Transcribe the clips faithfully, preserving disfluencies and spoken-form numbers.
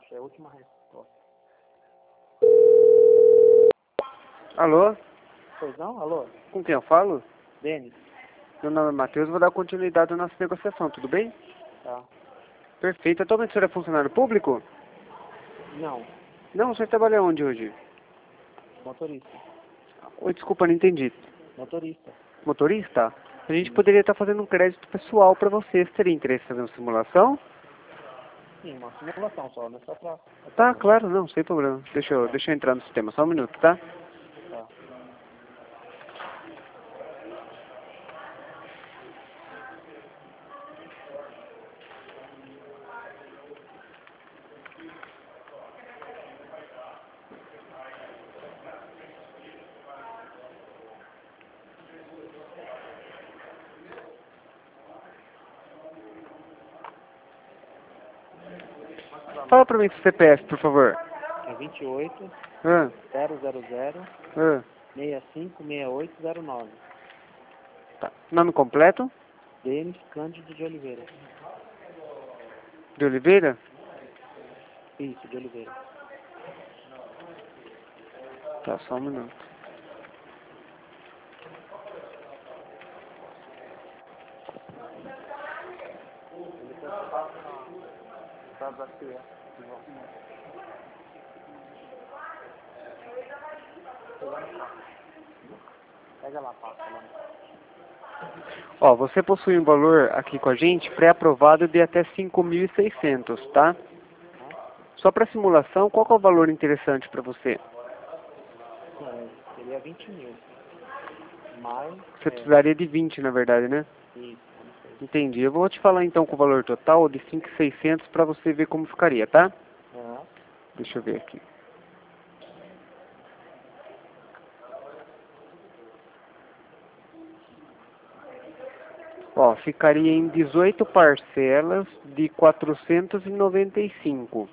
baixo, é a última resposta. Alô? Pois não? Alô? Com quem eu falo? Denis? Meu nome é Matheus, vou dar continuidade à nossa negociação, tudo bem? Tá. Perfeito. Atualmente o senhor é funcionário público? Não. Não, o senhor trabalha onde hoje? Motorista. Oi, desculpa, não entendi. Motorista. Motorista? A gente Sim. poderia estar fazendo um crédito pessoal para você. Você teria interesse em fazer uma simulação? Sim, uma simulação só, não é só pra... Tá, claro, não, sem problema. Deixa eu, deixa eu entrar no sistema, só um minuto, tá? Tá. Fala pra mim seu C P F, por favor. É vinte e oito, Ah, zero zero zero, ah, seis cinco seis oito zero nove. tá. Nome completo? Denis Cândido de Oliveira. De Oliveira? Isso, de Oliveira. Tá, só um minuto. Pega lá, passa lá. Ó, você possui um valor aqui com a gente pré-aprovado de até cinco mil e seiscentos, tá? Só para simulação, qual que é o valor interessante para você? É, seria vinte mil. Mas, Você é, precisaria de vinte, na verdade, né? isso, não sei. Entendi. Eu vou te falar então com o valor total de cinco mil e seiscentos para você ver como ficaria, tá? Aham. Deixa eu ver aqui. Ó, ficaria em dezoito parcelas de quatrocentos e noventa e cinco.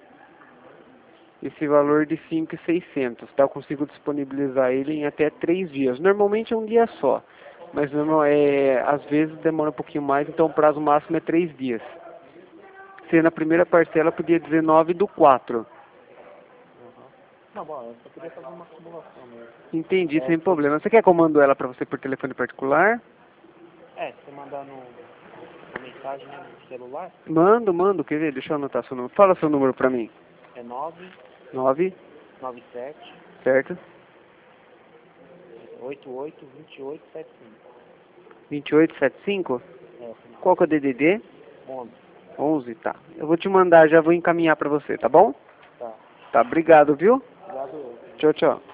Esse valor de cinco mil e seiscentos, tá? Eu consigo disponibilizar ele em até três dias. Normalmente é um dia só, mas normal, é, às vezes demora um pouquinho mais, então o prazo máximo é três dias. Se na primeira parcela podia dezenove do quatro. Aham. Não, bom, eu só queria fazer uma simulação mesmo. Entendi, É, sem problema. Você quer que eu mando ela para você por telefone particular? É, se você mandar no, uma mensagem né, no celular, Mando, mando, quer ver? Deixa eu anotar seu número. Fala seu número para mim. é nove nove, nove sete certo? oito oito dois oito sete cinco. vinte e oito setenta e cinco? É, final. Qual que é o D D D? onze. onze, tá. Eu vou te mandar, já vou encaminhar para você, tá bom? Tá. Tá, obrigado, viu? Obrigado eu. Tchau, tchau.